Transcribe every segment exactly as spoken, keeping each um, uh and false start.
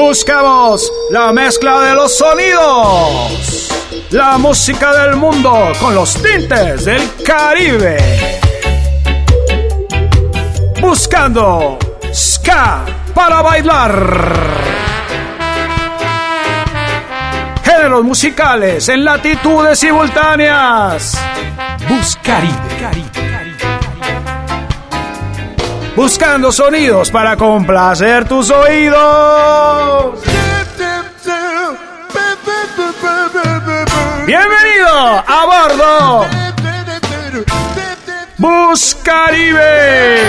Buscamos la mezcla de los sonidos, la música del mundo con los tintes del Caribe. Buscando ska para bailar. Géneros musicales en latitudes simultáneas. Buscaribe. Buscando sonidos para complacer tus oídos. Bienvenido a bordo Buscaribe.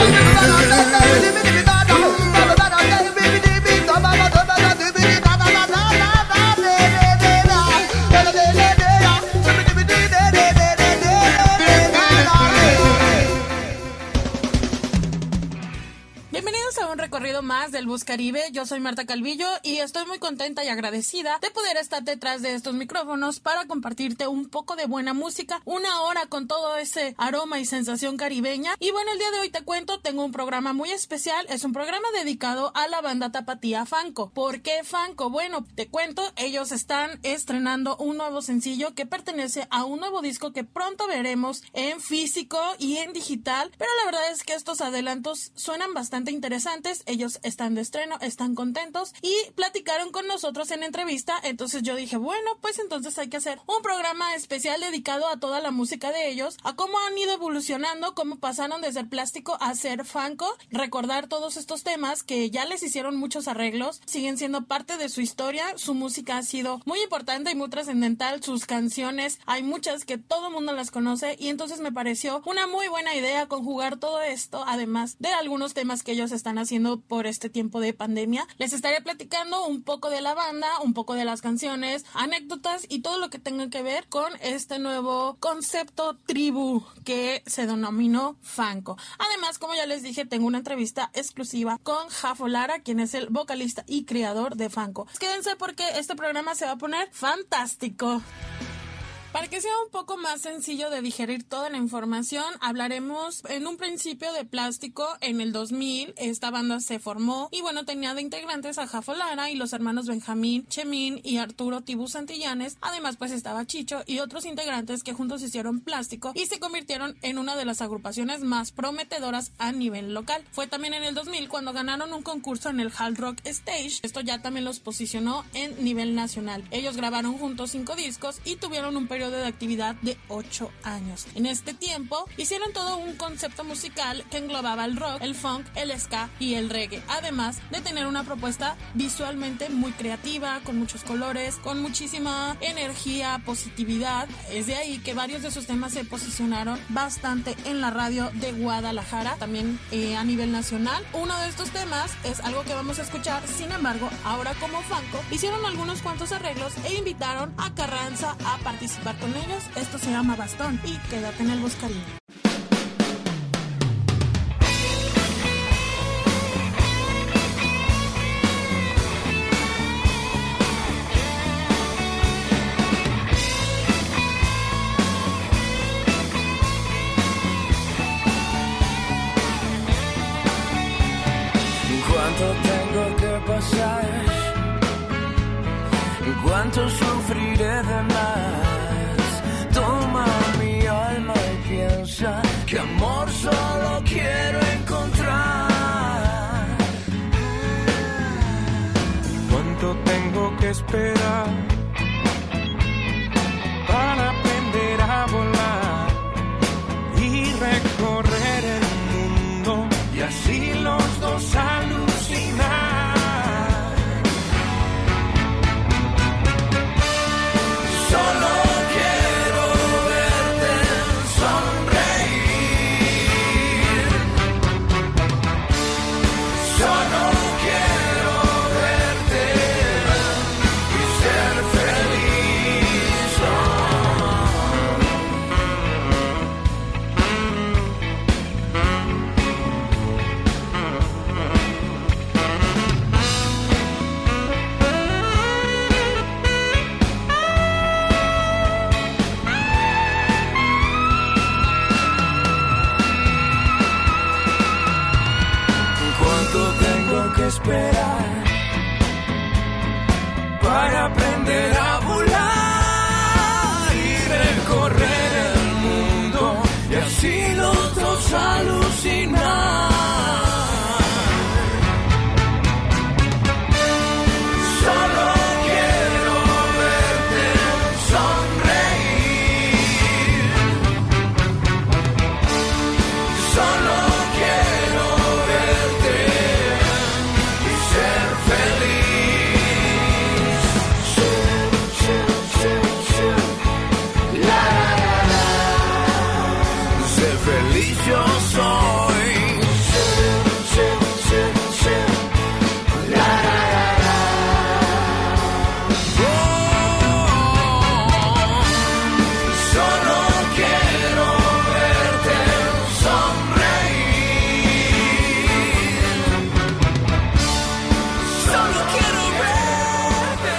Recorrido más del Buscaribe. Yo soy Marta Calvillo y estoy muy contenta y agradecida de poder estar detrás de estos micrófonos para compartirte un poco de buena música, una hora con todo ese aroma y sensación caribeña. Y bueno, el día de hoy te cuento, tengo un programa muy especial, es un programa dedicado a la banda tapatía Fanco. ¿Por qué Fanco? Bueno, te cuento, ellos están estrenando un nuevo sencillo que pertenece a un nuevo disco que pronto veremos en físico y en digital, pero la verdad es que estos adelantos suenan bastante interesantes. Ellos están de estreno, están contentos y platicaron con nosotros en entrevista. Entonces yo dije, bueno, pues entonces hay que hacer un programa especial dedicado a toda la música de ellos, a cómo han ido evolucionando, cómo pasaron de ser plástico a ser Fanco, recordar todos estos temas que ya les hicieron muchos arreglos, siguen siendo parte de su historia. Su música ha sido muy importante y muy trascendental, sus canciones, hay muchas que todo el mundo las conoce y entonces me pareció una muy buena idea conjugar todo esto, además de algunos temas que ellos están haciendo por este tiempo de pandemia. Les estaré platicando un poco de la banda, un poco de las canciones, anécdotas y todo lo que tenga que ver con este nuevo concepto tribu que se denominó Fanco. Además, como ya les dije, tengo una entrevista exclusiva con Jafo Lara, quien es el vocalista y creador de Fanco. Quédense porque este programa se va a poner fantástico. Para que sea un poco más sencillo de digerir toda la información, hablaremos en un principio de Plástico. En el dos mil esta banda se formó y bueno, tenía de integrantes a Jafo Lara y los hermanos Benjamín Chemín y Arturo Tibú Santillanes. Además pues estaba Chicho y otros integrantes que juntos hicieron Plástico y se convirtieron en una de las agrupaciones más prometedoras a nivel local. Fue también en el dos mil cuando ganaron un concurso en el Hard Rock Stage. Esto ya también los posicionó en nivel nacional. Ellos grabaron juntos cinco discos y tuvieron un periodo de actividad de ocho años. En este tiempo hicieron todo un concepto musical que englobaba el rock, el funk, el ska y el reggae, además de tener una propuesta visualmente muy creativa, con muchos colores, con muchísima energía, positividad. Es de ahí que varios de sus temas se posicionaron bastante en la radio de Guadalajara, también eh, a nivel nacional. Uno de estos temas es algo que vamos a escuchar. Sin embargo, ahora como Fanco hicieron algunos cuantos arreglos e invitaron a Carranza a participar con ellos. Esto se llama Bastón y quédate en el Buscaribe. ¿Cuánto tengo que pasar? ¿Cuánto sufriré de más? Toma mi alma y piensa que amor solo quiero encontrar. ¿Cuánto tengo que esperar para aprender a volar y recorrer el mundo y así los dos alucinar? Solo quiero verte aprender a volar y recorrer el mundo y así los dos alucinar. Solo quiero verte sonreír. Solo quiero verte y ser feliz. La, la, la, la. Ser feliz yo soy. La, la, la, la. Solo quiero verte sonreír. Solo quiero verte.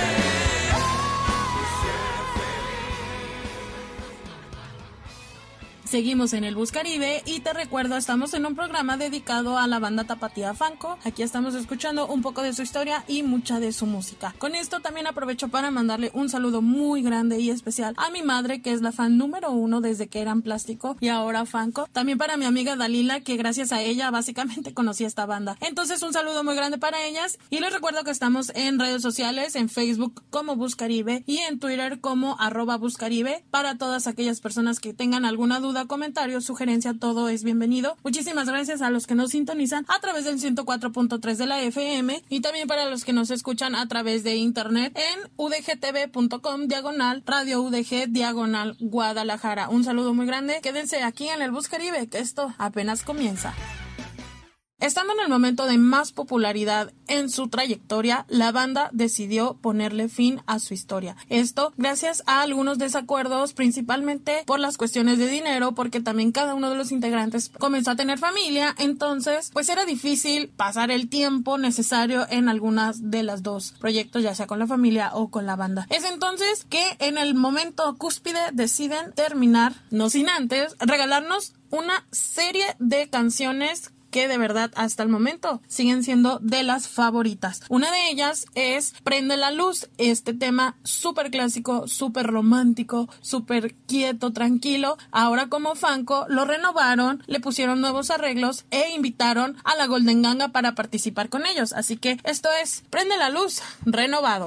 Seguimos en el Bus Caribe y te recuerdo, estamos en un programa dedicado a la banda tapatía Fanco. Aquí estamos escuchando un poco de su historia y mucha de su música. Con esto también aprovecho para mandarle un saludo muy grande y especial a mi madre, que es la fan número uno desde que eran Plástico y ahora Fanco. También para mi amiga Dalila, que gracias a ella básicamente conocí esta banda. Entonces un saludo muy grande para ellas y les recuerdo que estamos en redes sociales, en Facebook como Bus Caribe y en Twitter como arroba Bus Caribe. Para todas aquellas personas que tengan alguna duda, comentario, sugerencia, todo es bienvenido. Muchísimas gracias a los que nos sintonizan a través del ciento cuatro punto tres de la F M y también para los que nos escuchan a través de internet en udgtv.com diagonal radio udg diagonal Guadalajara. Un saludo muy grande. Quédense aquí en el Bus Caribe, que esto apenas comienza. Estando en el momento de más popularidad en su trayectoria, la banda decidió ponerle fin a su historia. Esto gracias a algunos desacuerdos, principalmente por las cuestiones de dinero, porque también cada uno de los integrantes comenzó a tener familia, entonces pues era difícil pasar el tiempo necesario en algunas de las dos proyectos, ya sea con la familia o con la banda. Es entonces que en el momento cúspide deciden terminar, no sin antes regalarnos una serie de canciones que de verdad hasta el momento siguen siendo de las favoritas. Una de ellas es Prende la Luz, este tema súper clásico, súper romántico, súper quieto, tranquilo. Ahora como Fanco lo renovaron, le pusieron nuevos arreglos e invitaron a la Golden Ganga para participar con ellos. Así que esto es Prende la Luz, renovado.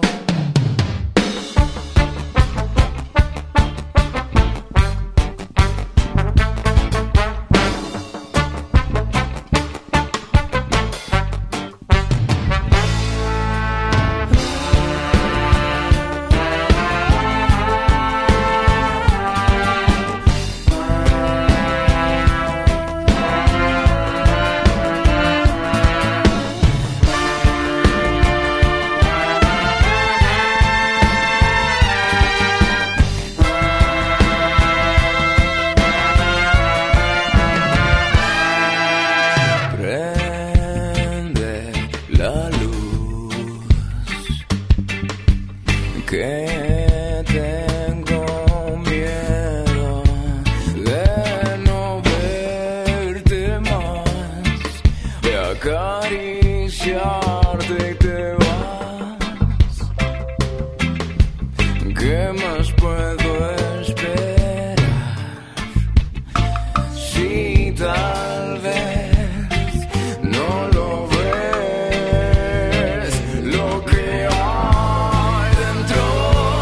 Lo que hay dentro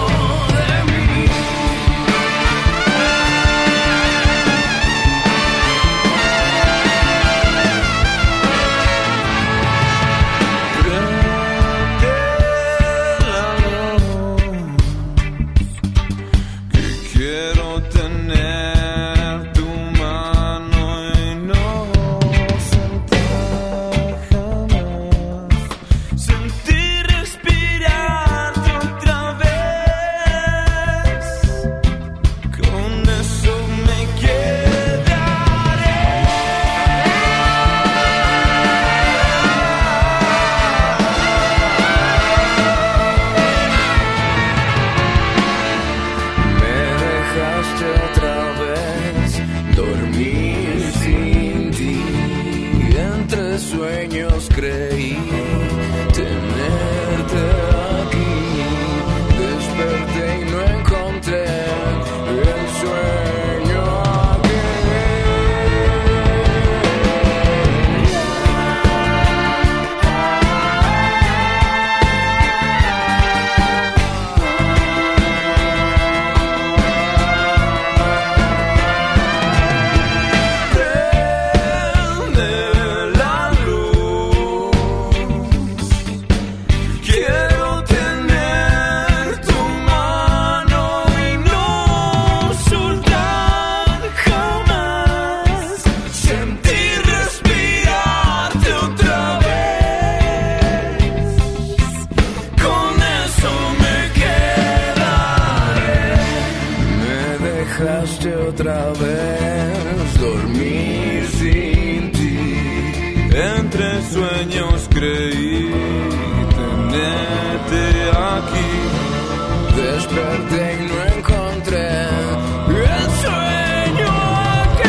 triste otra vez dormir sin ti. Entre sueños creí tenerte aquí. Desperté y no encontré el sueño aquel.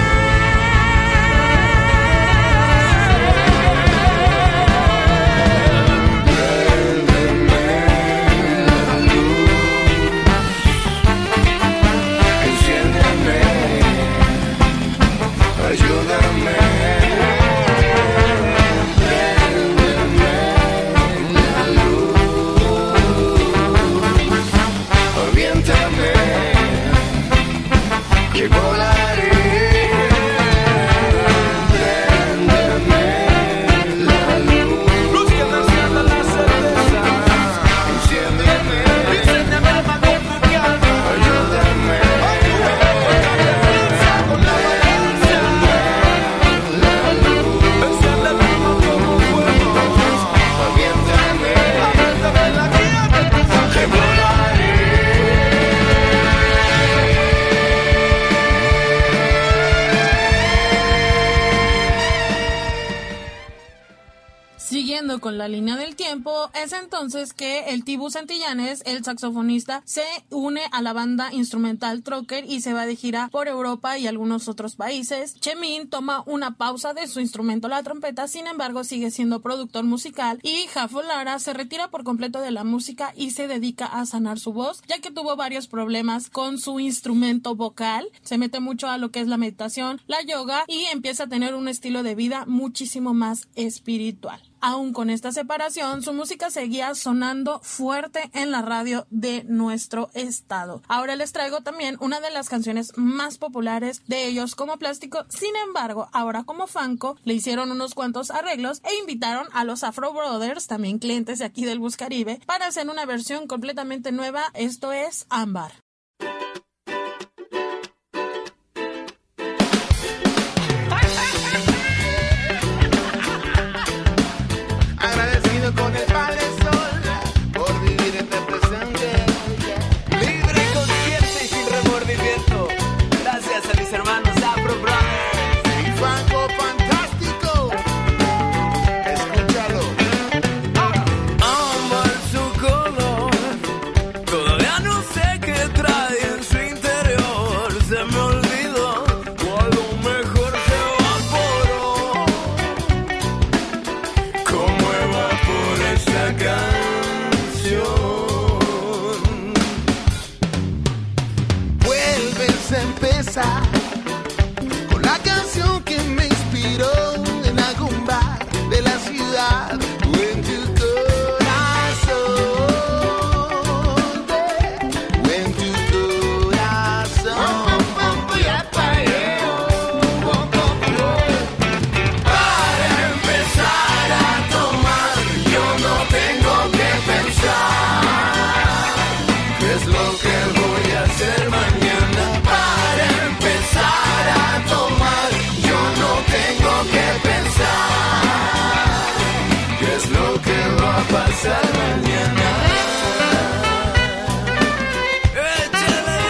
Préndeme la luz, enciéndeme, ayúdame. Que volaré, préndeme la luz, Luz que me encienda la cerveza, enciéndeme, enciéndeme el magón de mi alma, ayúdame, con la valencia, la luz, enciéndeme como fuego, aviéntame, aviéntame la guía de tus ojos. que volaré. Siguiendo con la línea del tiempo, es entonces que el Tibu Santillanes, el saxofonista, se une a la banda instrumental Trocker y se va de gira por Europa y algunos otros países. Chemín toma una pausa de su instrumento, la trompeta, sin embargo sigue siendo productor musical, y Jafo Lara se retira por completo de la música y se dedica a sanar su voz, ya que tuvo varios problemas con su instrumento vocal. Se mete mucho a lo que es la meditación, la yoga, y empieza a tener un estilo de vida muchísimo más espiritual. Aún con esta separación, su música seguía sonando fuerte en la radio de nuestro estado. Ahora les traigo también una de las canciones más populares de ellos como Plástico. Sin embargo, ahora como Fanco, le hicieron unos cuantos arreglos e invitaron a los Afro Brothers, también clientes de aquí del Bus Caribe, para hacer una versión completamente nueva. Esto es Ámbar. Agradecido con el Padre Sol por vivir este presente. Libre, consciente y sin remordimiento. Gracias a mis hermanos Afro Brothers. Y Fanco fantástico. Escúchalo. Ámbar su color, todavía no sé qué trae en su interior. Se me olvidó, o a lo mejor se evaporó, como evapora esta canción. Vuelves a empezar con la canción que me inspiró en algún bar de la ciudad o en tu corazón, o en tu corazón. Para empezar a tomar, yo no tengo que pensar qué es lo que voy a hacer mañana. Para empezar a tomar, yo no tengo que pensar qué es lo que va a pasar mañana. Échale,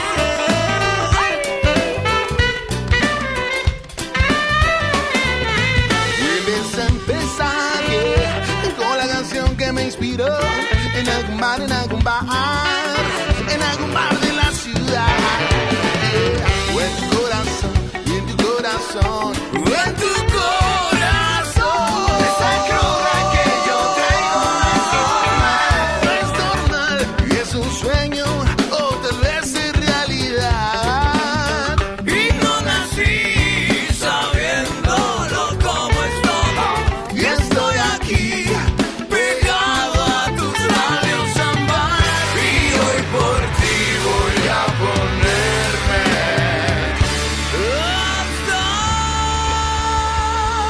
Vuelves a empezar, yeah, con la canción que me inspiró en algún bar, en algún bar, en algún bar de la ciudad, yeah. O en tu corazón, y en tu corazón, en tu corazón. esa cruda que yo traigo no es normal, y es un sueño o tal vez es realidad. Y no nací sabiéndolo como estoy. Y estoy aquí, Pegado a tus labios, ámbar. Y hoy por ti voy a ponerme hasta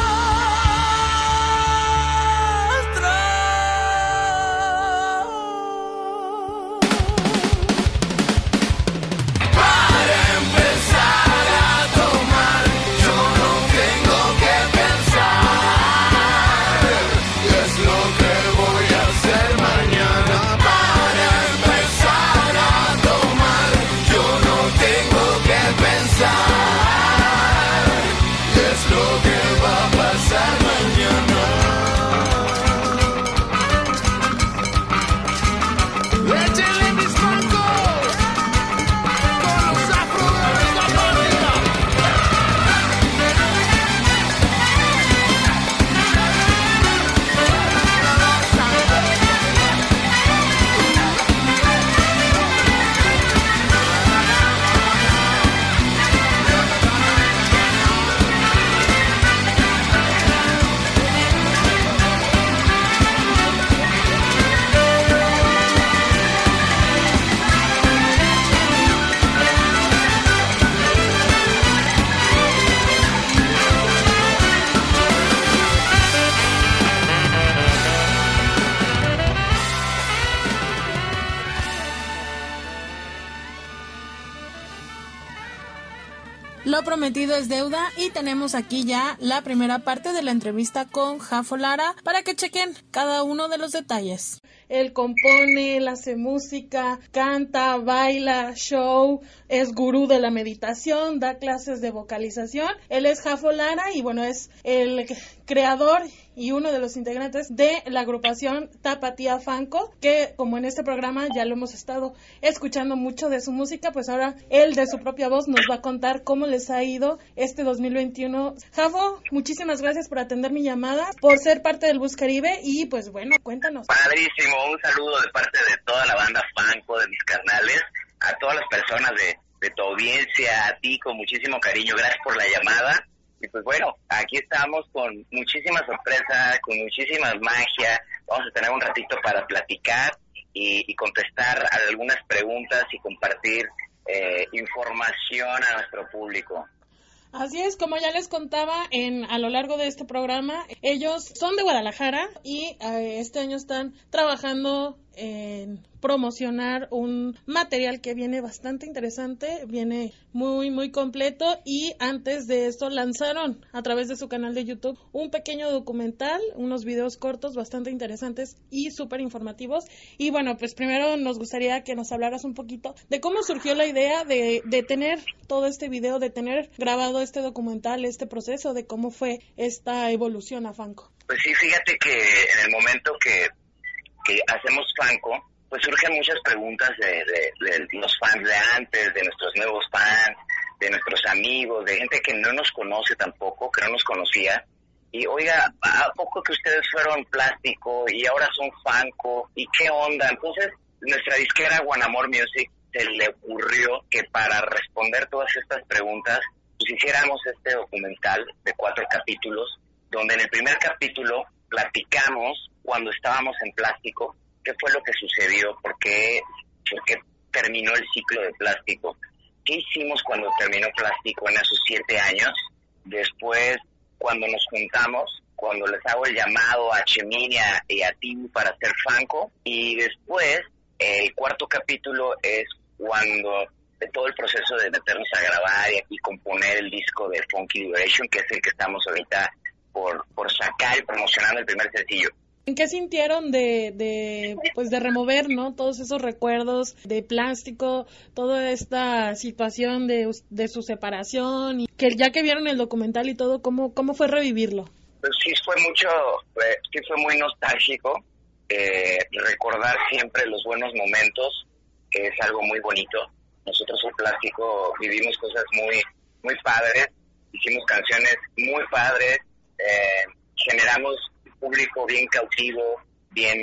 Lo prometido es deuda y tenemos aquí ya la primera parte de la entrevista con Jafo Lara para que chequen cada uno de los detalles. Él compone, él hace música, canta, baila, show, es gurú de la meditación, da clases de vocalización. Él es Jafo Lara y bueno, es el creador y uno de los integrantes de la agrupación Tapatía Fanco, que como en este programa ya lo hemos estado escuchando mucho de su música, pues ahora él de su propia voz nos va a contar cómo les ha ido este dos mil veintiuno. Jafo, muchísimas gracias por atender mi llamada, por ser parte del Bus Caribe y pues bueno, cuéntanos. Padrísimo, un saludo de parte de toda la banda Fanco, de mis carnales, a todas las personas de, de tu audiencia, a ti con muchísimo cariño, gracias por la llamada. Y pues bueno, aquí estamos con muchísima sorpresa, con muchísima magia. Vamos a tener un ratito para platicar y, y contestar algunas preguntas y compartir eh, información a nuestro público. Así es, como ya les contaba en a lo largo de este programa, ellos son de Guadalajara y eh, este año están trabajando en promocionar un material que viene bastante interesante, viene muy muy completo y antes de esto lanzaron a través de su canal de YouTube un pequeño documental, unos videos cortos bastante interesantes y súper informativos. Y bueno, pues primero nos gustaría que nos hablaras un poquito de cómo surgió la idea de, de tener todo este video, de tener grabado este documental, este proceso, de cómo fue esta evolución a Fanco. Pues sí, fíjate que en el momento que que hacemos Fanco, pues surgen muchas preguntas de, de, de los fans de antes, de nuestros nuevos fans, de nuestros amigos, de gente que no nos conoce tampoco, que no nos conocía. Y oiga, ¿a poco que ustedes fueron Plástico y ahora son Fanco? ¿Y qué onda? Entonces, nuestra disquera Guanamor Music se le ocurrió que para responder todas estas preguntas, pues hiciéramos este documental de cuatro capítulos, donde en el primer capítulo platicamos cuando estábamos en Plástico, qué fue lo que sucedió, por qué, por qué terminó el ciclo de Plástico, qué hicimos cuando terminó Plástico en esos siete años, después cuando nos juntamos, cuando les hago el llamado a Cheminia y a ti para hacer Fanco, y después el cuarto capítulo es cuando de todo el proceso de meternos a grabar y, y componer el disco de Funky Liberation, que es el que estamos ahorita por, por sacar y promocionando el primer sencillo. ¿En qué sintieron de, de, pues de remover, ¿no? Todos esos recuerdos de Plástico, toda esta situación de, de su separación, y que ya que vieron el documental y todo, ¿cómo, cómo fue revivirlo? Pues sí fue mucho, eh, sí fue muy nostálgico, eh, recordar siempre los buenos momentos, que es algo muy bonito. Nosotros en Plástico vivimos cosas muy, muy padres, hicimos canciones muy padres, eh, generamos público bien cautivo, bien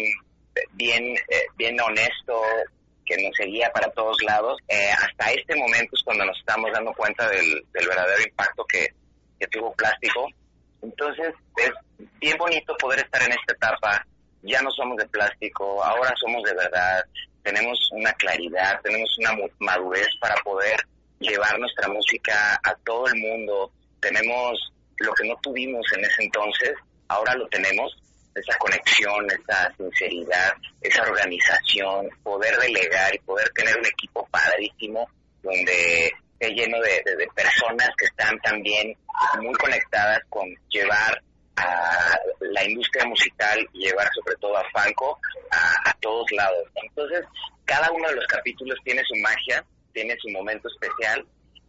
bien eh, bien honesto, que nos seguía para todos lados. Eh, hasta este momento es cuando nos estamos dando cuenta del, del verdadero impacto que, que tuvo Plástico. Entonces es bien bonito poder estar en esta etapa. Ya no somos de Plástico, ahora somos de verdad. Tenemos una claridad, tenemos una madurez para poder llevar nuestra música a todo el mundo. Tenemos lo que no tuvimos en ese entonces, ahora lo tenemos, esa conexión, esa sinceridad, esa organización, poder delegar y poder tener un equipo padrísimo donde esté lleno de, de, de personas que están también muy conectadas con llevar a la industria musical y llevar sobre todo a Fanco a, a todos lados. Entonces, cada uno de los capítulos tiene su magia, tiene su momento especial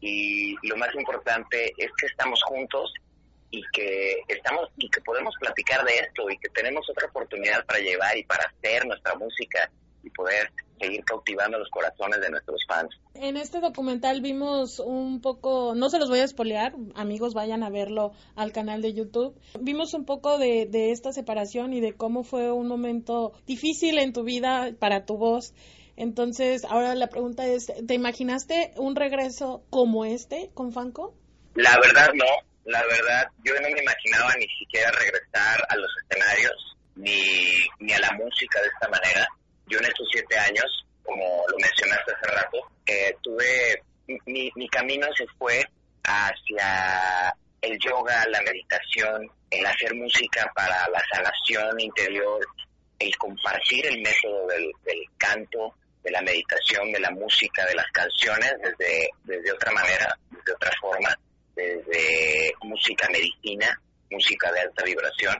y lo más importante es que estamos juntos y que estamos y que podemos platicar de esto y que tenemos otra oportunidad para llevar y para hacer nuestra música y poder seguir cautivando los corazones de nuestros fans. En este documental vimos un poco, no se los voy a spoilear, amigos, vayan a verlo al canal de YouTube. Vimos un poco de, de esta separación y de cómo fue un momento difícil en tu vida para tu voz. Entonces, ahora la pregunta es, ¿te imaginaste un regreso como este con Fanco? La verdad no. La verdad, yo no me imaginaba ni siquiera regresar a los escenarios, ni, ni a la música de esta manera. Yo en estos siete años, como lo mencionaste hace rato, eh, tuve, mi, mi camino se fue hacia el yoga, la meditación, el hacer música para la sanación interior, el compartir el método del, del canto, de la meditación, de la música, de las canciones desde, desde otra manera, desde otra forma. desde música medicina, música de alta vibración,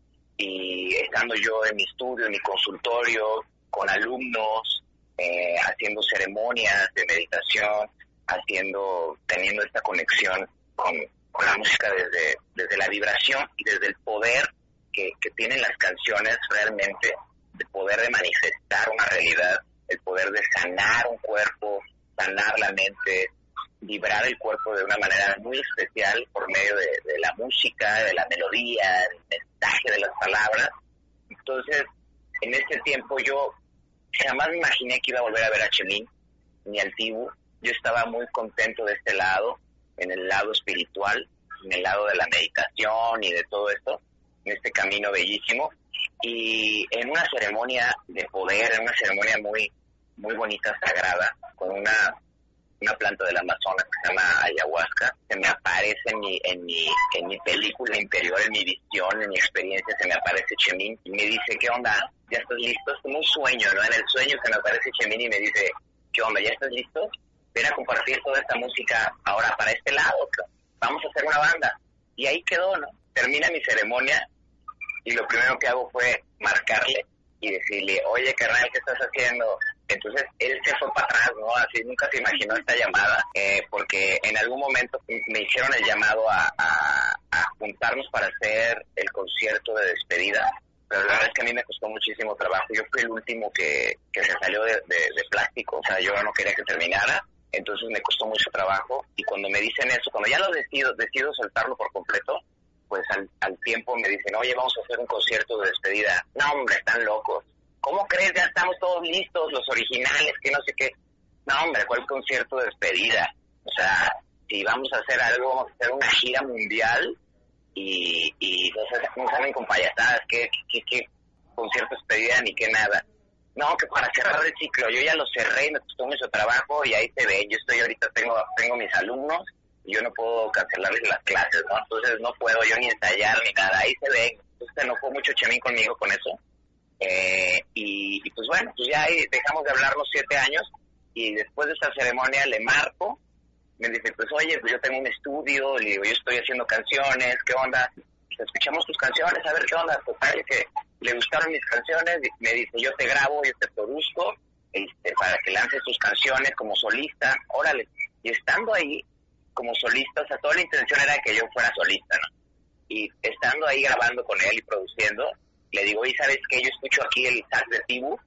y estando yo en mi estudio, en mi consultorio, con alumnos, eh, haciendo ceremonias de meditación, haciendo, teniendo esta conexión con, con la música desde, desde la vibración y desde el poder que, que tienen las canciones realmente, de poder de manifestar una realidad, el poder de sanar un cuerpo, sanar la mente, vibrar el cuerpo de una manera muy especial por medio de, de la música, de la melodía, el mensaje de las palabras. Entonces, en este tiempo yo jamás me imaginé que iba a volver a ver a Chemín, ni al Tibu. Yo estaba muy contento de este lado, en el lado espiritual, en el lado de la meditación y de todo esto, en este camino bellísimo. Y en una ceremonia de poder, en una ceremonia muy, muy bonita, sagrada, con una... una planta del Amazonas que se llama ayahuasca, se me aparece en mi, en mi, en mi película interior, en mi visión, en mi experiencia, se me aparece Chemín y me dice, ¿qué onda? ¿Ya estás listo? Es como un sueño, ¿no? En el sueño se me aparece Chemín y me dice, ¿qué onda? ¿Ya estás listo? Ven a compartir toda esta música ahora para este lado, vamos a hacer una banda. Y ahí quedó, ¿no? Termina mi ceremonia y lo primero que hago fue marcarle y decirle, oye, carnal, ¿qué estás haciendo? Entonces él se fue para atrás, ¿no? Así nunca se imaginó esta llamada, eh, porque en algún momento me hicieron el llamado a, a, a juntarnos para hacer el concierto de despedida, pero la verdad es que a mí me costó muchísimo trabajo. Yo fui el último que, que se salió de, de, de plástico, o sea, yo no quería que terminara, entonces me costó mucho trabajo, y cuando me dicen eso, cuando ya lo decido, decido soltarlo por completo, pues al, al tiempo me dicen, oye, vamos a hacer un concierto de despedida. No, hombre, están locos. ¿Cómo crees? Ya estamos todos listos, los originales, que no sé qué. No, hombre, ¿cuál concierto de despedida? O sea, si vamos a hacer algo, vamos a hacer una gira mundial y, y no, sé, no salen con payasadas, ¿qué, qué, qué concierto de despedida ni qué nada? No, que para cerrar el ciclo, yo ya lo cerré y me costó mucho trabajo y ahí se ve. Yo estoy ahorita, tengo, tengo mis alumnos y yo no puedo cancelarles las clases, ¿no? Entonces no puedo yo ni ensayar ni nada, ahí se ve. Entonces se enojó mucho Chemín conmigo con eso. Eh, y, y pues bueno, pues ya ahí dejamos de hablarnos siete años y después de esta ceremonia le marco, me dice, pues oye, pues yo tengo un estudio, le digo, yo estoy haciendo canciones, ¿qué onda? Pues escuchamos tus canciones, a ver qué onda. Total, que le gustaron mis canciones, me dice, yo te grabo, yo te produzco, este, para que lances tus canciones como solista, órale. Y estando ahí como solista, o sea, toda la intención era que yo fuera solista, ¿no? Y estando ahí grabando con él y produciendo, le digo, y ¿sabes qué? Yo escucho aquí el sax de Tibu,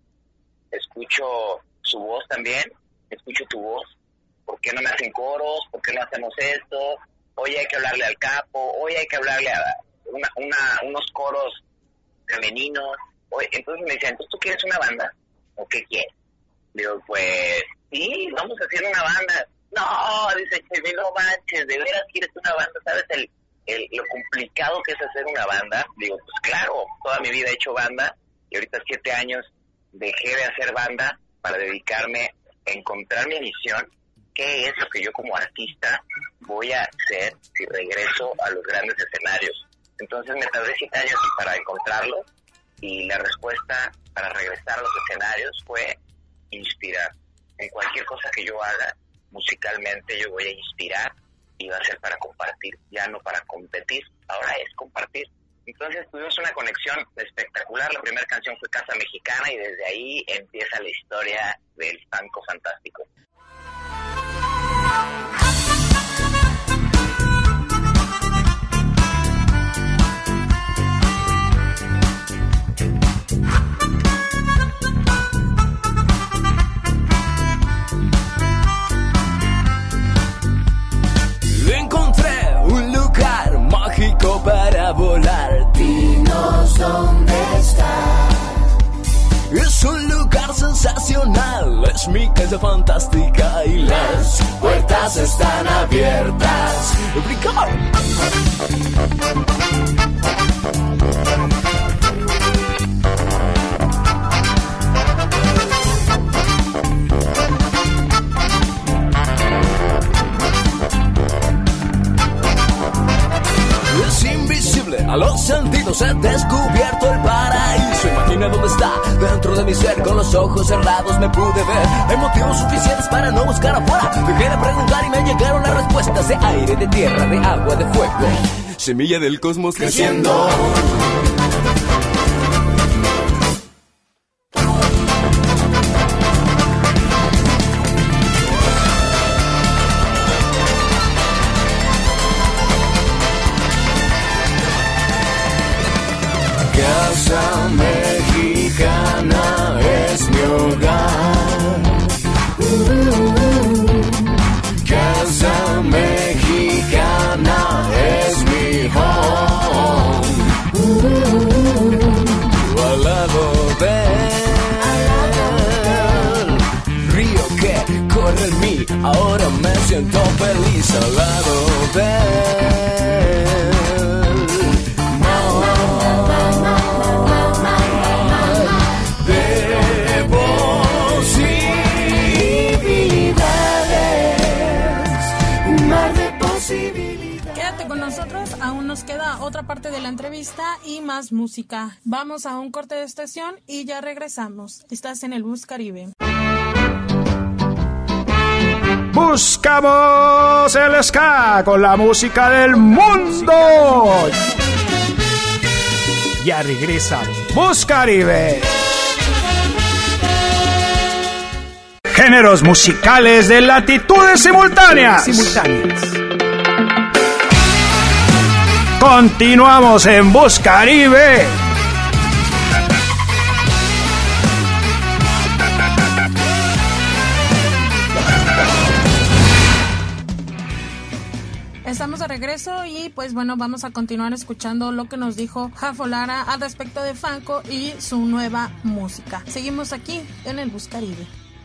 escucho su voz también, escucho tu voz, ¿por qué no me hacen coros? ¿Por qué no hacemos esto? Hoy hay que hablarle al capo, hoy hay que hablarle a una, una, unos coros femeninos. Hoy, entonces me dicen, ¿entonces tú quieres una banda? ¿O qué quieres? Digo, pues, sí, vamos a hacer una banda. No, dice, che, no manches, ¿de veras quieres una banda? ¿Sabes el, el, lo complicado que es hacer una banda? Digo, pues claro, toda mi vida he hecho banda y ahorita siete años dejé de hacer banda para dedicarme a encontrar mi misión. ¿Qué es lo que yo como artista voy a hacer si regreso a los grandes escenarios? Entonces me tardé siete años para encontrarlo y la respuesta para regresar a los escenarios fue inspirar. En cualquier cosa que yo haga, musicalmente yo voy a inspirar y va a ser para compartir, ya no para competir, ahora es compartir. Entonces tuvimos una conexión espectacular. La primera canción fue Casa Mexicana y desde ahí empieza la historia del Fanco Fantástico. Encontré un lugar mágico para volar. Dinos dónde está. Es un lugar sensacional, es mi casa fantástica y las puertas están abiertas. ¡Brincar! Es invisible a los sentidos, he descubierto el paraíso. Imagina dónde está dentro de mi ser. Con los ojos cerrados me pude ver. Hay motivos suficientes para no buscar afuera. Dejé de preguntar y me llegaron las respuestas. De aire, de tierra, de agua, de fuego. Semilla del cosmos creciendo. Casa Mexicana es mi hogar. Casa Mexicana es mi home. Al lado del río que corre en mí, ahora me siento feliz. Al lado del Quédate con nosotros, aún nos queda otra parte de la entrevista y más música. Vamos a un corte de estación y ya regresamos. Estás en el Bus Caribe. Buscamos el ska con la música del mundo. Ya regresa Bus Caribe. Géneros musicales de latitudes simultáneas. simultáneas. Continuamos en Bus Caribe. Estamos de regreso y pues bueno, vamos a continuar escuchando lo que nos dijo Jafo Lara al respecto de Fanco y su nueva música. Seguimos aquí en el Bus Caribe.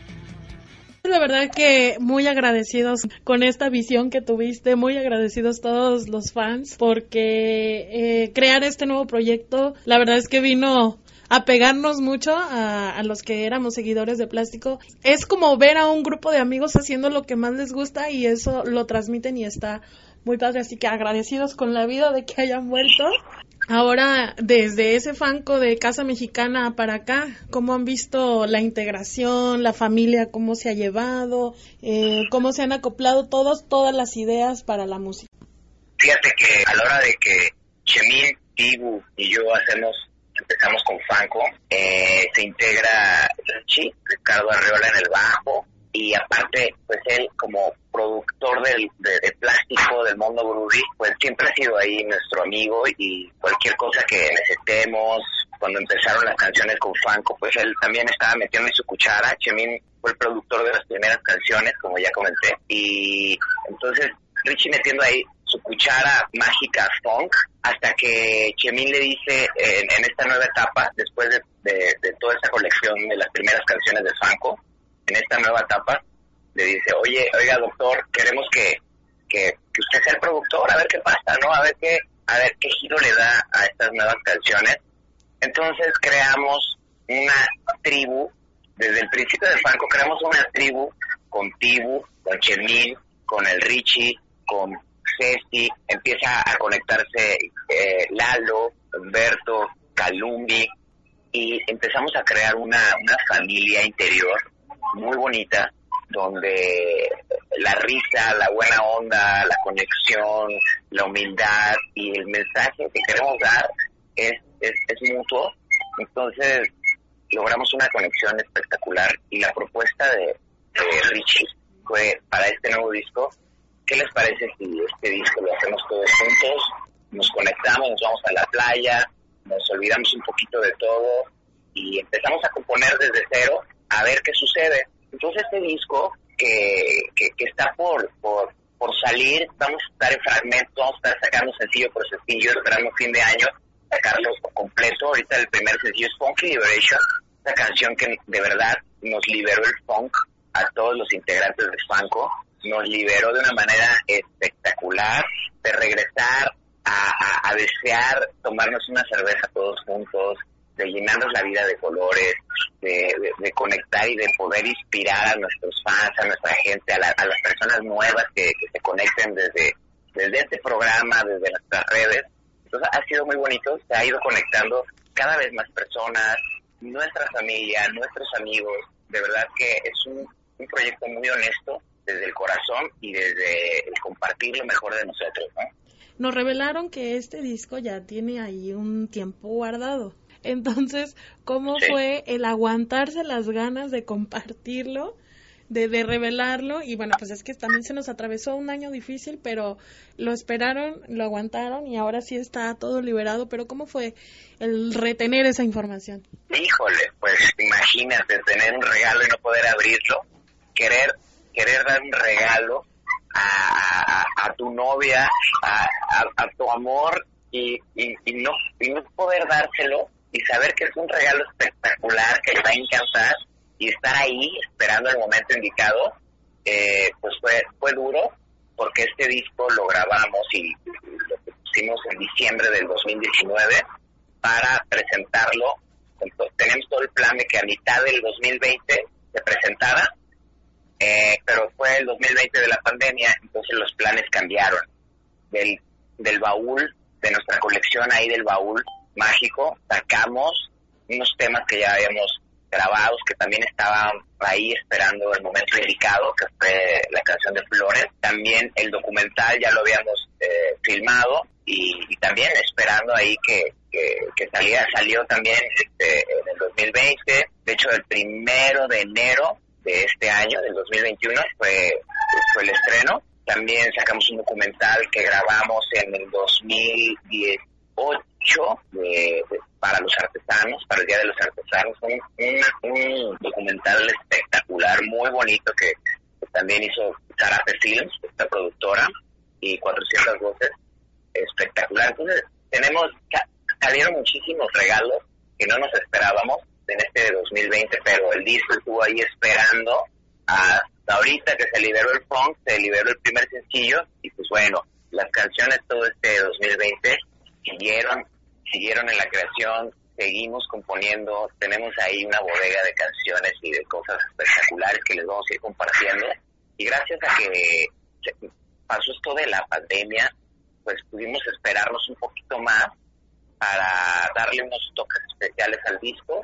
La verdad que muy agradecidos con esta visión que tuviste, muy agradecidos todos los fans porque eh, crear este nuevo proyecto, la verdad es que vino a pegarnos mucho a, a los que éramos seguidores de Plástico. Es como ver a un grupo de amigos haciendo lo que más les gusta y eso lo transmiten y está muy padre, así que agradecidos con la vida de que hayan vuelto. Ahora, desde ese Fanco de Casa Mexicana para acá, ¿cómo han visto la integración, la familia, cómo se ha llevado, eh, cómo se han acoplado todos, todas las ideas para la música? Fíjate que a la hora de que Chemín, Tibu y yo hacemos, empezamos con Fanco, eh, se integra Richie, Ricardo Arreola en el bajo, y aparte, pues él como productor del, de, de Plástico, del Mundo Groovy, pues siempre ha sido ahí nuestro amigo y cualquier cosa que necesitemos. Cuando empezaron las canciones con Fanco, pues él también estaba metiendo en su cuchara. Chemín fue el productor de las primeras canciones, como ya comenté, y entonces Richie metiendo ahí su cuchara mágica funk, hasta que Chemín le dice en, en esta nueva etapa, después de, de, de toda esa colección de las primeras canciones de Fanco, en esta nueva etapa, le dice, oye, oiga doctor, queremos que, que, que usted sea el productor, a ver qué pasa, ¿no? A ver qué, a ver qué giro le da a estas nuevas canciones. Entonces creamos una tribu, desde el principio de Fanco creamos una tribu con Tibu, con Chemín, con el Richie, con Ceci, empieza a conectarse eh, Lalo, Humberto, Calumbi, y empezamos a crear una, una familia interior muy bonita, donde la risa, la buena onda, la conexión, la humildad y el mensaje que queremos dar es, es, es mutuo. Entonces logramos una conexión espectacular y la propuesta de, de Richie fue para este nuevo disco, ¿qué les parece si este disco lo hacemos todos juntos? Nos conectamos, nos vamos a la playa, nos olvidamos un poquito de todo y empezamos a componer desde cero a ver qué sucede. Entonces este disco que, que, que está por, por, por salir, vamos a estar en fragmentos, vamos a estar sacando sencillo por sencillo, esperando fin de año, sacarlo completo. Ahorita el primer sencillo es Funky Liberation, esta canción que de verdad nos liberó el funk a todos los integrantes de Fanco, nos liberó de una manera espectacular, de regresar a, a, a desear tomarnos una cerveza todos juntos, de llenarnos la vida de colores, de, de, de conectar y de poder inspirar a nuestros fans, a nuestra gente, a, la, a las personas nuevas que, que se conecten desde, desde este programa, desde nuestras redes. Entonces ha sido muy bonito, se ha ido conectando cada vez más personas, nuestra familia, nuestros amigos. De verdad que es un, un proyecto muy honesto desde el corazón y desde el compartir lo mejor de nosotros, ¿no? Nos revelaron que este disco ya tiene ahí un tiempo guardado. Entonces, ¿cómo sí. fue el aguantarse las ganas de compartirlo, de, de revelarlo? Y bueno, pues es que también se nos atravesó un año difícil, pero lo esperaron, lo aguantaron y ahora sí está todo liberado. Pero ¿cómo fue el retener esa información? Híjole, pues imagínate tener un regalo y no poder abrirlo, querer, querer dar un regalo a, a, a tu novia, a, a, a tu amor y, y, y, no, y no poder dárselo y saber que es un regalo espectacular, que le va a encantar y estar ahí esperando el momento indicado, eh, pues fue, fue duro porque este disco lo grabamos y lo pusimos en diciembre del dos mil diecinueve para presentarlo. Entonces, tenemos todo el plan de que a mitad del dos mil veinte se presentara, eh, pero fue el dos mil veinte de la pandemia, entonces los planes cambiaron. Del, del baúl, de nuestra colección ahí del baúl mágico, sacamos unos temas que ya habíamos grabados, que también estaban ahí esperando el momento indicado, que fue la canción de Flores. También el documental ya lo habíamos eh, filmado y, y también esperando ahí que, que, que salía, salió también este, en el dos mil veinte. De hecho, el primero de enero de este año, del dos mil veintiuno, fue, fue el estreno. También sacamos un documental que grabamos en el dos mil dieciocho de, de, para los artesanos, para el Día de los Artesanos. Un, un, un documental espectacular, muy bonito, que, que también hizo Zarape Films, esta productora, y cuatrocientas voces, espectacular. Entonces, tenemos, salieron muchísimos regalos que no nos esperábamos en este dos mil veinte, pero el disco estuvo ahí esperando hasta ahorita que se liberó el funk, se liberó el primer sencillo, y pues bueno, las canciones todo este dos mil veinte siguieron, siguieron en la creación, seguimos componiendo, tenemos ahí una bodega de canciones y de cosas espectaculares que les vamos a ir compartiendo, y gracias a que pasó esto de la pandemia, pues pudimos esperarnos un poquito más para darle unos toques especiales al disco,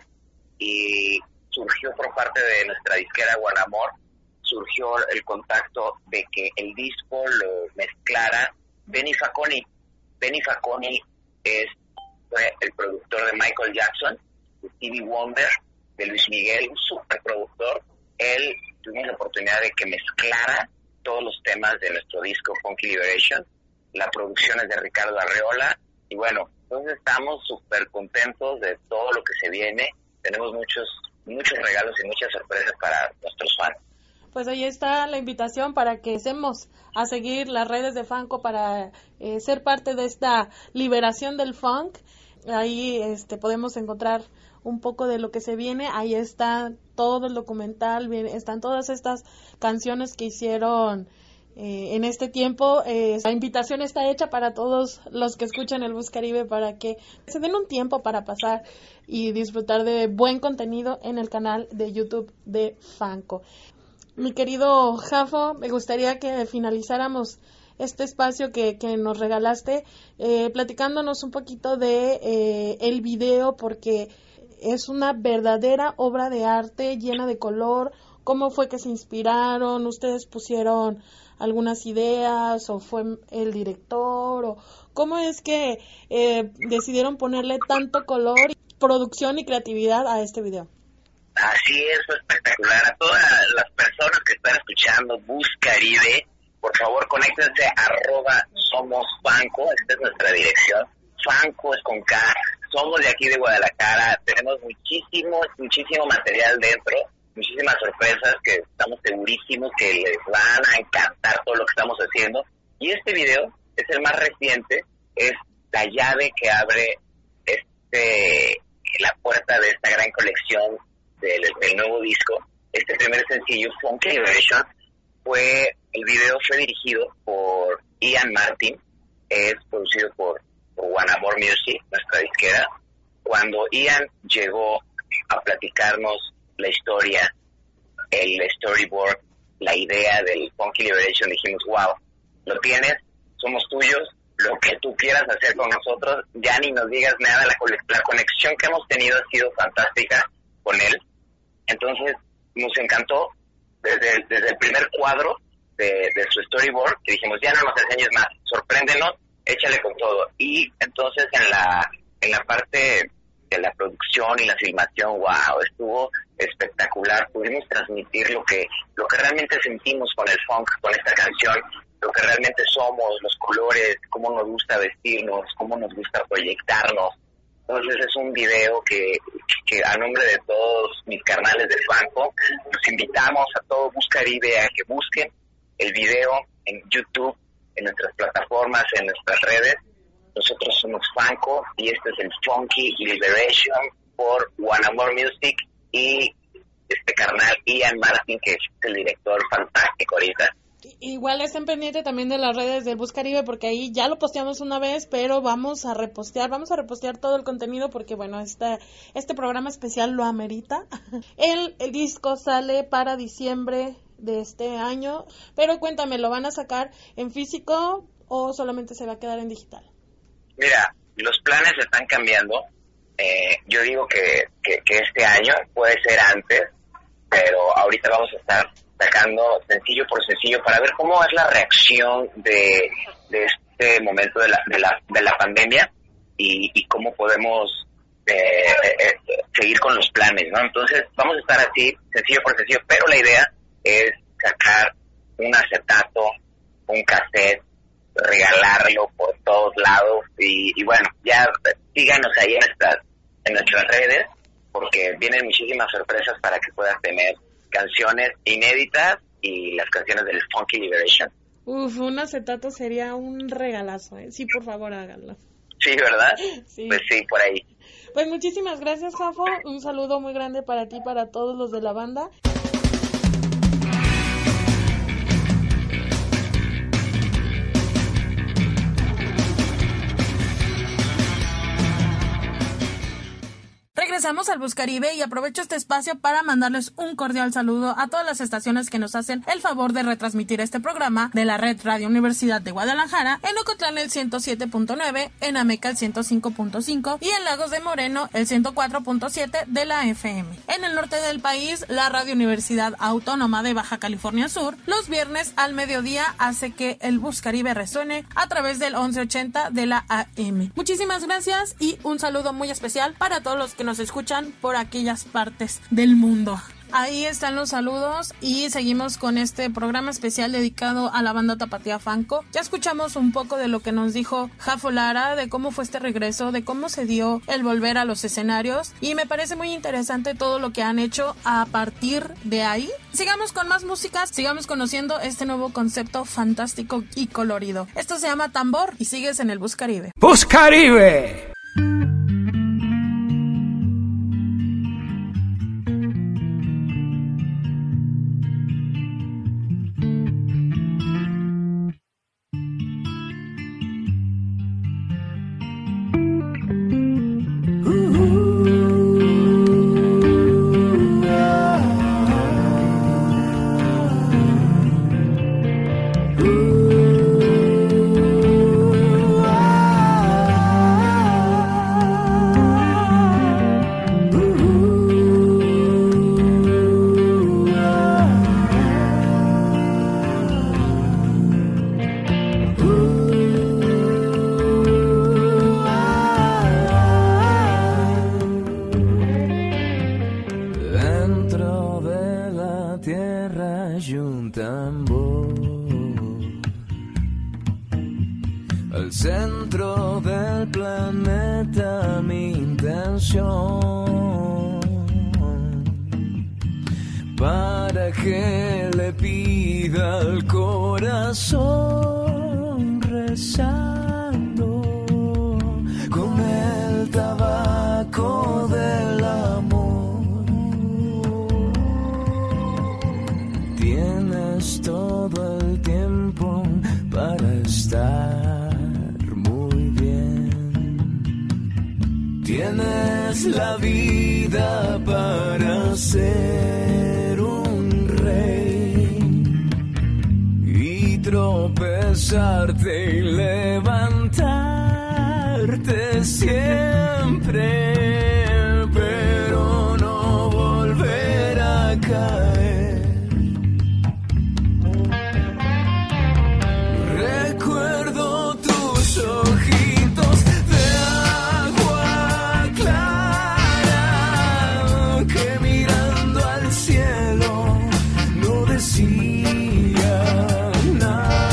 y surgió por parte de nuestra disquera Guanamor, surgió el contacto de que el disco lo mezclara Benny Faconi. Benny Faconi es fue el productor de Michael Jackson, de Stevie Wonder, de Luis Miguel, un superproductor. Él tuvimos la oportunidad de que mezclara todos los temas de nuestro disco Funky Liberation. La producción es de Ricardo Arreola, y bueno, entonces estamos súper contentos de todo lo que se viene. Tenemos muchos muchos regalos y muchas sorpresas para nuestros fans. Pues ahí está la invitación para que empecemos a seguir las redes de Fanco para eh, ser parte de esta liberación del funk. Ahí este podemos encontrar un poco de lo que se viene. Ahí está todo el documental, bien, están todas estas canciones que hicieron eh, en este tiempo. Eh, la invitación está hecha para todos los que escuchan el Bus Caribe para que se den un tiempo para pasar y disfrutar de buen contenido en el canal de YouTube de Fanco. Mi querido Jafo, me gustaría que finalizáramos este espacio que, que nos regalaste, eh, platicándonos un poquito de eh, el video, porque es una verdadera obra de arte llena de color. ¿Cómo fue que se inspiraron? ¿Ustedes pusieron algunas ideas o fue el director? ¿O cómo es que eh, decidieron ponerle tanto color, producción y creatividad a este video? Así es, fue espectacular. A todas las personas que están escuchando Bus Caribe, por favor, conéctense a arroba Somos Fanco, esta es nuestra dirección. Fanco es con K, somos de aquí de Guadalajara, tenemos muchísimo, muchísimo material dentro, muchísimas sorpresas que estamos segurísimos que les van a encantar todo lo que estamos haciendo. Y este video es el más reciente, es la llave que abre este la puerta de esta gran colección del, del nuevo disco. Este primer sencillo, Funky Liberation, fue, el video fue dirigido por Ian Martin, es producido por, por Guanamor Music, nuestra disquera. Cuando Ian llegó a platicarnos la historia, el storyboard, la idea del Funky Liberation, dijimos, wow, lo tienes, somos tuyos, lo que tú quieras hacer con nosotros, ya ni nos digas nada, la, la conexión que hemos tenido ha sido fantástica con él. Entonces nos encantó desde, desde el primer cuadro de, de su storyboard, que dijimos, ya no nos enseñes más, sorpréndenos, échale con todo. Y entonces en la en la parte de la producción y la filmación, wow, estuvo espectacular. Pudimos transmitir lo que lo que realmente sentimos con el funk, con esta canción, lo que realmente somos, los colores, cómo nos gusta vestirnos, cómo nos gusta proyectarnos. Entonces es un video que, que a nombre de todos mis carnales de Fanco, los invitamos a todo Buscaribe a que busquen el video en YouTube, en nuestras plataformas, en nuestras redes. Nosotros somos Fanco y este es el Funky Liberation por One More Music y este carnal Ian Martin, que es el director fantástico ahorita. Igual estén pendientes también de las redes del Buscaribe, porque ahí ya lo posteamos una vez, pero vamos a repostear, vamos a repostear todo el contenido porque bueno, este, este programa especial lo amerita. El, el disco sale para diciembre de este año, pero cuéntame, ¿lo van a sacar en físico o solamente se va a quedar en digital? Mira, los planes están cambiando. Eh, yo digo que, que, que este año puede ser antes, pero ahorita vamos a estar sacando sencillo por sencillo para ver cómo es la reacción de, de este momento de la, de la, de la pandemia y, y cómo podemos eh, eh, seguir con los planes, ¿no? Entonces vamos a estar así, sencillo por sencillo, pero la idea es sacar un acetato, un cassette, regalarlo por todos lados y, y bueno, ya síganos ahí en nuestras, en nuestras redes porque vienen muchísimas sorpresas para que puedas tener canciones inéditas y las canciones del Funky Liberation. Uf, un acetato sería un regalazo, ¿eh? Sí, por favor, háganlo. Sí, ¿verdad? Sí. Pues sí, por ahí. Pues muchísimas gracias, Fafo. Un saludo muy grande para ti y para todos los de la banda. Regresamos al Buscaribe y aprovecho este espacio para mandarles un cordial saludo a todas las estaciones que nos hacen el favor de retransmitir este programa de la Red Radio Universidad de Guadalajara, en Ocotlán el ciento siete punto nueve, en Ameca el ciento cinco punto cinco y en Lagos de Moreno el ciento cuatro punto siete de la F M. En el norte del país, la Radio Universidad Autónoma de Baja California Sur, los viernes al mediodía hace que el Buscaribe resuene a través del once ochenta de la A M. Muchísimas gracias y un saludo muy especial para todos los que nos escuchan por aquellas partes del mundo. Ahí están los saludos y seguimos con este programa especial dedicado a la banda Tapatía Fanco. Ya escuchamos un poco de lo que nos dijo Jafo Lara, de cómo fue este regreso, de cómo se dio el volver a los escenarios y me parece muy interesante todo lo que han hecho a partir de ahí. Sigamos con más música, sigamos conociendo este nuevo concepto fantástico y colorido. Esto se llama Tambor y sigues en el Buscaribe. ¡Buscaribe! Para que le pida al corazón rezando con el tabaco del amor. Tienes todo el tiempo para estar muy bien. Tienes la vida para ser un rey y tronar tropezarte y levantarte siempre, pero no volver a caer. Recuerdo tus ojitos de agua clara que mirando al cielo no decían nada,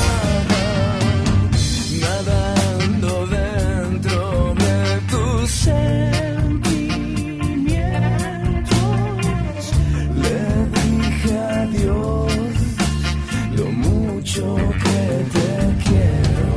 nadando dentro de tus sentimientos. Le dije adiós, lo mucho que te quiero.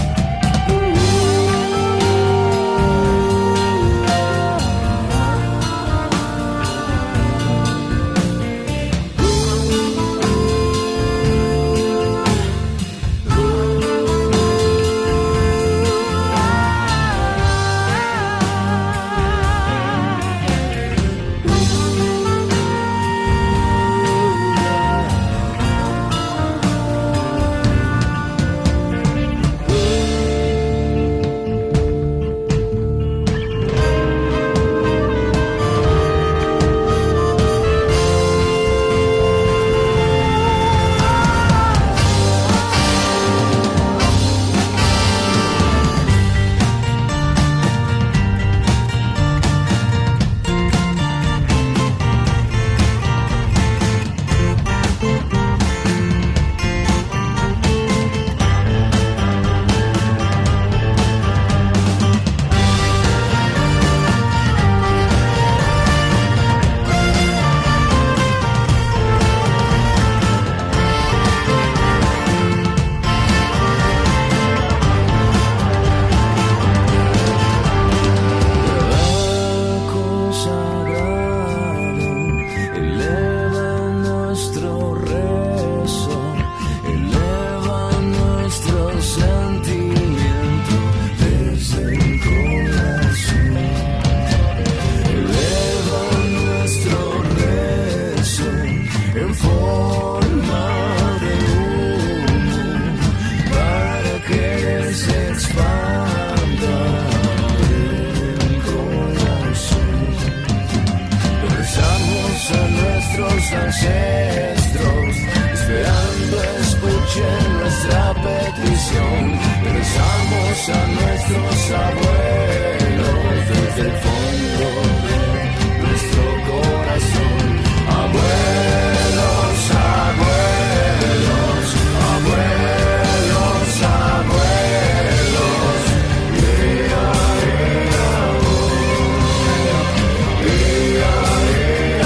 Ancestros, esperando escuchen nuestra petición. Rezamos a nuestros abuelos desde el fondo de nuestro corazón. Abuelos, abuelos, abuelos, abuelos. Día, día, día, día.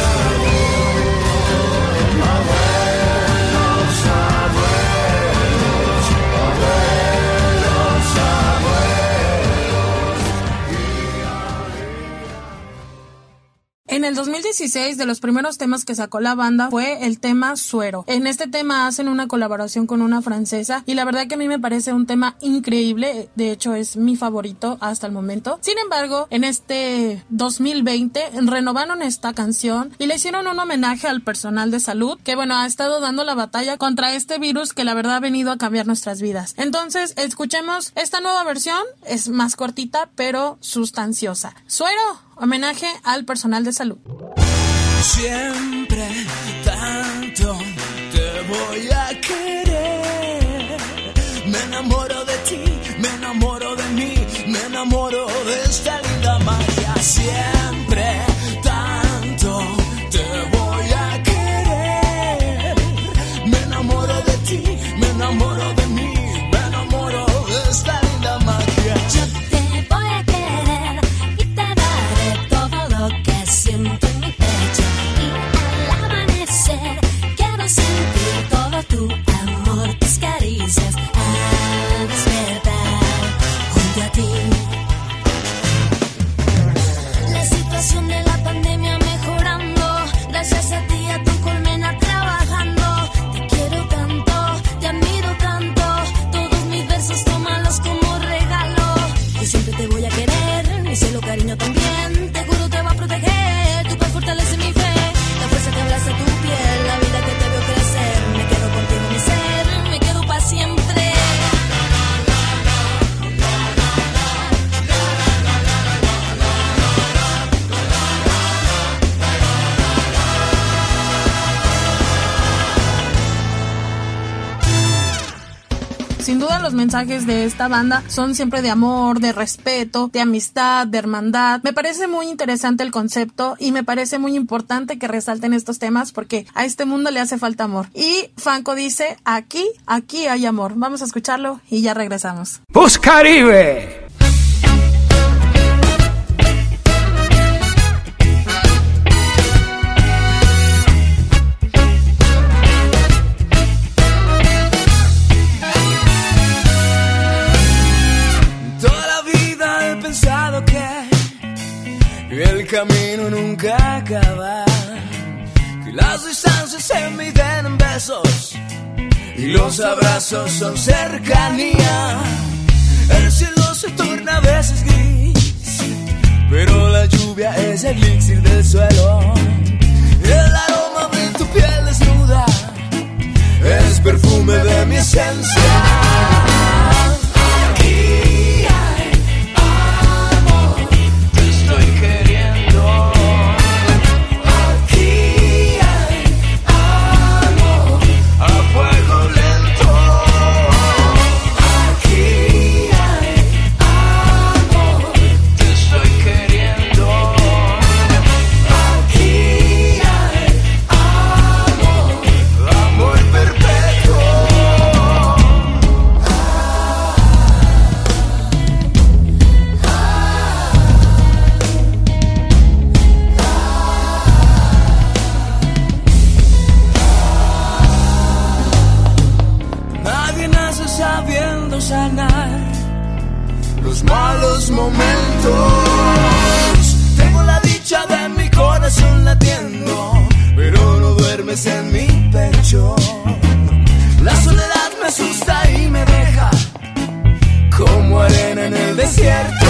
En el dos mil dieciséis, de los primeros temas que sacó la banda fue el tema Suero. En este tema hacen una colaboración con una francesa y la verdad que a mí me parece un tema increíble. De hecho, es mi favorito hasta el momento. Sin embargo, en este dos mil veinte renovaron esta canción y le hicieron un homenaje al personal de salud que, bueno, ha estado dando la batalla contra este virus que la verdad ha venido a cambiar nuestras vidas. Entonces, escuchemos esta nueva versión. Es más cortita, pero sustanciosa. Suero, homenaje al personal de salud. Siempre tanto te voy a querer. Me enamoro de ti, me enamoro de mí, me enamoro de esta linda magia. Siempre tanto te voy a querer. Me enamoro de ti, me enamoro de mí, me enamoro de esta linda magia. Yo te voy a querer y te daré todo lo que siento en mi pecho. Y Sin duda los mensajes de esta banda son siempre de amor, de respeto, de amistad, de hermandad. Me parece muy interesante el concepto y me parece muy importante que resalten estos temas porque a este mundo le hace falta amor. Y Fanco dice, aquí, aquí hay amor. Vamos a escucharlo y ya regresamos. Buscaribe. El camino nunca acaba, que las distancias se miden en besos y los abrazos son cercanía. El cielo se torna a veces gris, pero la lluvia es el elixir del suelo. El aroma de tu piel desnuda es perfume de mi esencia. Los malos momentos, tengo la dicha de mi corazón latiendo, pero no duermes en mi pecho. La soledad me asusta y me deja como arena en el desierto.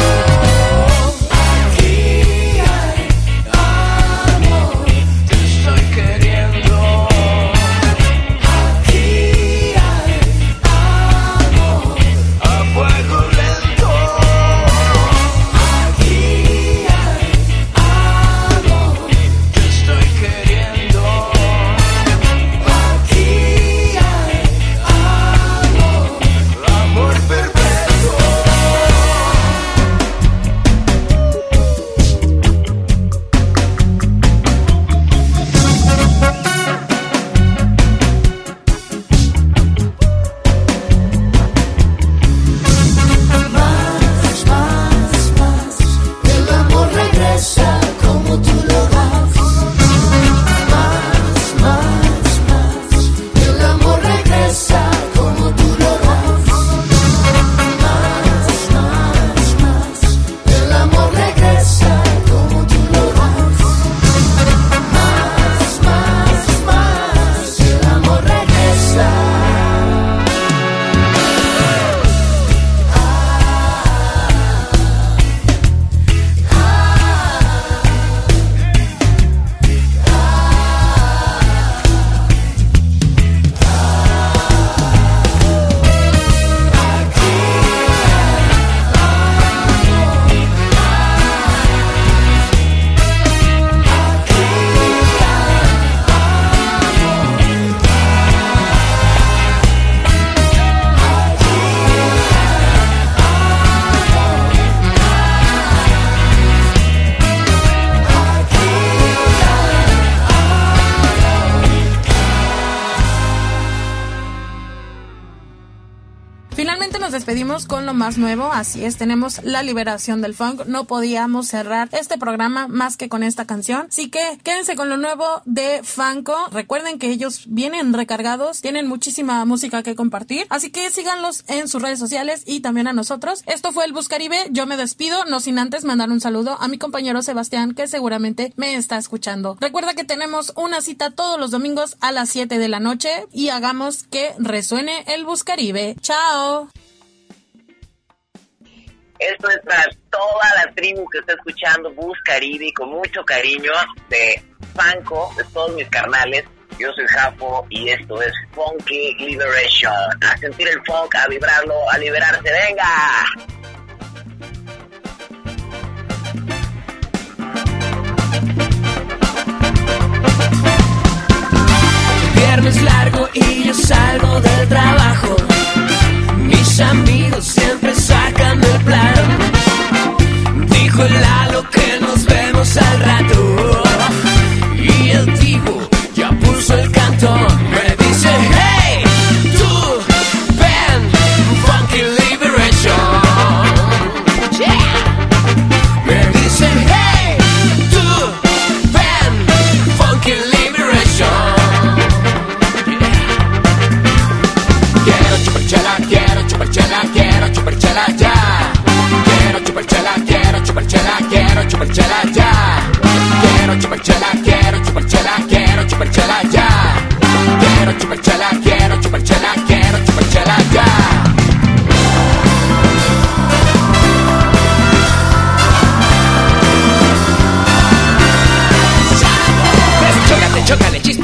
Despedimos con lo más nuevo, así es, tenemos la liberación del funk. No podíamos cerrar este programa más que con esta canción, así que quédense con lo nuevo de Fanco. Recuerden que ellos vienen recargados, tienen muchísima música que compartir, así que síganlos en sus redes sociales y también a nosotros. Esto fue el Buscaribe, yo me despido, no sin antes mandar un saludo a mi compañero Sebastián, que seguramente me está escuchando. Recuerda que tenemos una cita todos los domingos a las siete de la noche y hagamos que resuene el Buscaribe. ¡Chao! Esto es para toda la tribu que está escuchando Buscaribe con mucho cariño de Fanco, de todos mis carnales. Yo soy Jafo y esto es Funky Liberation. A sentir el funk, a vibrarlo, a liberarse. ¡Venga! El viernes largo y yo salgo del trabajo.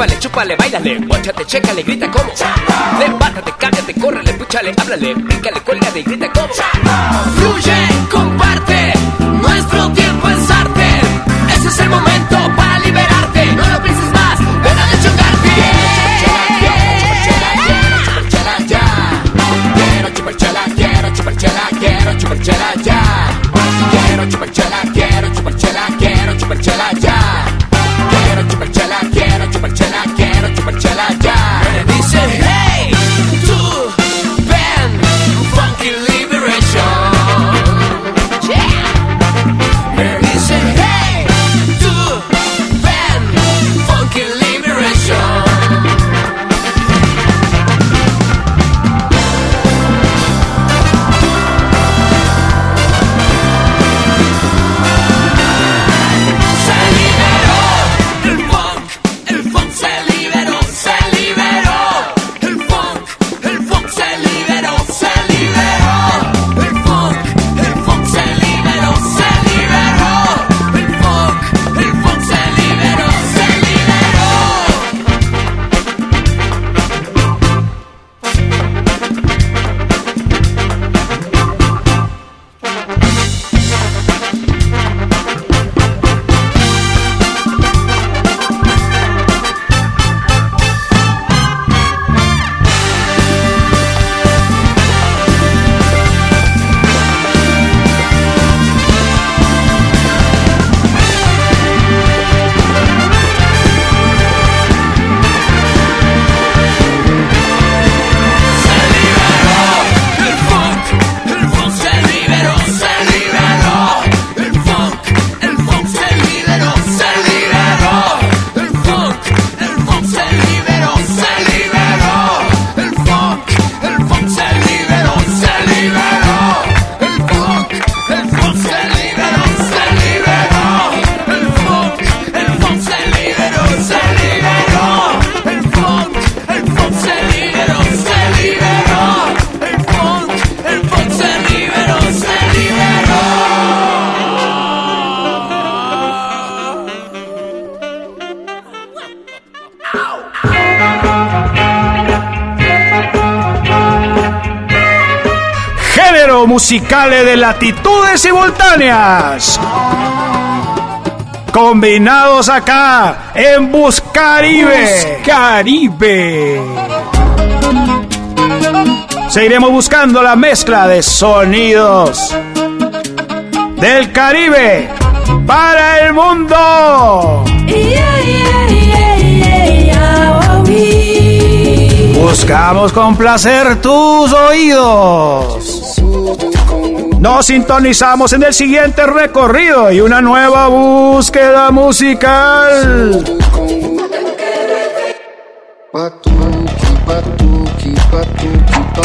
chúpale, chúpale, bailale, móchate, chécale, grita como. Levántate, cámbiate, córrele, púchale, háblale, pícale, cuélgale y grita como. Fluye, comparte, nuestro tiempo es arte. Ese es el momento para liberarte. No lo pienses más, deja de chocarte. Quiero chupar chela, quiero chupar chela, quiero chupar chela ya. Quiero chupar chela, quiero chupar chela, quiero chupar chela ya. Quiero chupar chela, quiero chupar chela, quiero chupar chela ya. Me dice, hey, tú, ven, Funky Liberation. Yeah. Me dice, hey, tú, ven, Funky Liberation. Musicales de latitudes simultáneas, combinados acá en Buscaribe. Buscaribe. Seguiremos buscando la mezcla de sonidos del Caribe para el mundo. Buscamos complacer tus oídos. Nos sintonizamos en el siguiente recorrido y una nueva búsqueda musical. Batuque, batuque, batuque,